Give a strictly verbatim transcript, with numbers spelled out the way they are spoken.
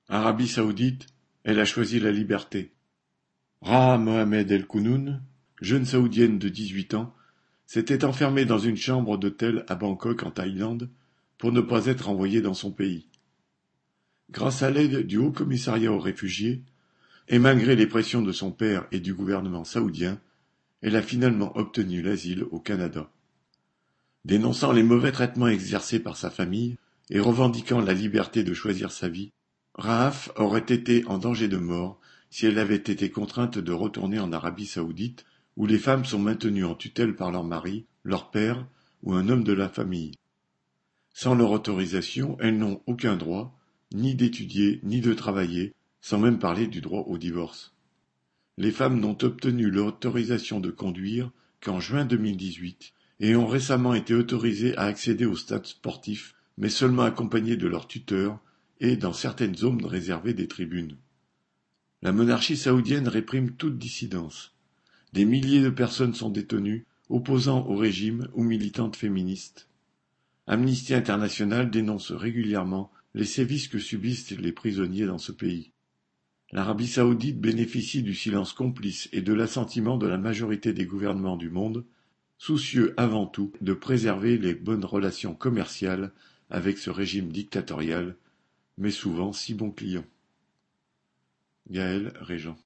Arabie Saoudite, elle a choisi la liberté. Raha Mohamed El Kounoun, jeune saoudienne de dix-huit ans, s'était enfermée dans une chambre d'hôtel à Bangkok en Thaïlande pour ne pas être envoyée dans son pays. Grâce à l'aide du Haut Commissariat aux réfugiés, et malgré les pressions de son père et du gouvernement saoudien, elle a finalement obtenu l'asile au Canada. Dénonçant les mauvais traitements exercés par sa famille et revendiquant la liberté de choisir sa vie, Rahaf aurait été en danger de mort si elle avait été contrainte de retourner en Arabie saoudite, où les femmes sont maintenues en tutelle par leur mari, leur père ou un homme de la famille. Sans leur autorisation, elles n'ont aucun droit, ni d'étudier, ni de travailler, sans même parler du droit au divorce. Les femmes n'ont obtenu l'autorisation de conduire qu'en juin deux mille dix-huit et ont récemment été autorisées à accéder aux stades sportifs, mais seulement accompagnées de leurs tuteurs et dans certaines zones réservées des tribunes. La monarchie saoudienne réprime toute dissidence. Des milliers de personnes sont détenues, opposant au régime ou militantes féministes. Amnesty International dénonce régulièrement les sévices que subissent les prisonniers dans ce pays. L'Arabie saoudite bénéficie du silence complice et de l'assentiment de la majorité des gouvernements du monde, soucieux avant tout de préserver les bonnes relations commerciales avec ce régime dictatorial, mais souvent si bon client. Gaël Régent.